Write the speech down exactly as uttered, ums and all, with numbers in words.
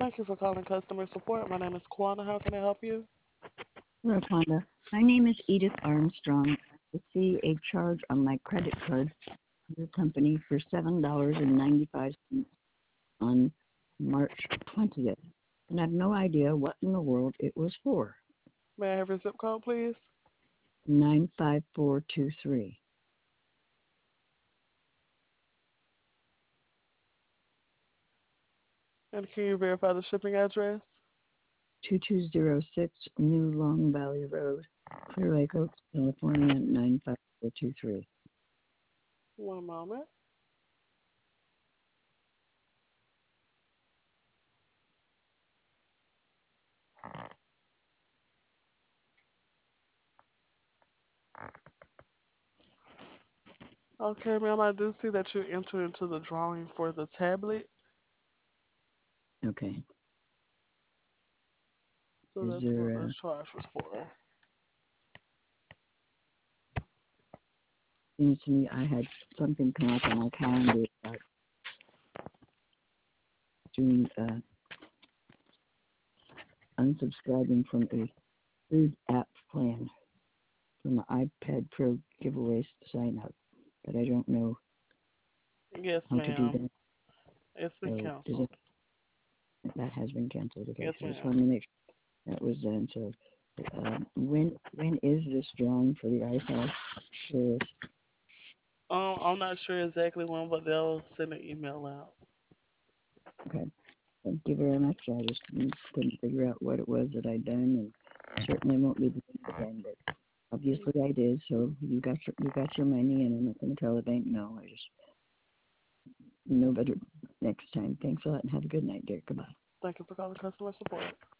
Thank you for calling customer support. My name is Kwana. How can I help you? Hello, Fonda. My name is Edith Armstrong. I see a charge on my credit card for your company for seven dollars and ninety-five cents on March twentieth. And I have no idea what in the world it was for. May I have your zip code, please? nine five four two three. And can you verify the shipping address? two two zero six New Long Valley Road, Clear Lake Oaks, California, nine five four two three. One moment. Okay, ma'am, I do see that you entered into the drawing for the tablet. Okay. So Is that's what there, the uh, charge was for. seems to me I had something come up on my calendar about doing, uh, unsubscribing from a food app plan from the iPad Pro giveaway sign up, but I don't know Yes, how to do ma'am. that. It's been So does canceled. it, that has been canceled. Okay, Yes, so I just ma'am. wanted to make sure that was done. So um, when when is this drawing for the iPad? Sure. Um, I'm not sure exactly when, but they'll send an email out. Okay. Thank you very much. I just couldn't figure out what it was that I'd done, and certainly won't be doing it again. But obviously I did. So you got your you got your money, and I'm not going to tell the bank no. I just know better next time. Thanks a lot, and have a good night, dear. Goodbye. Thank you for calling customer support.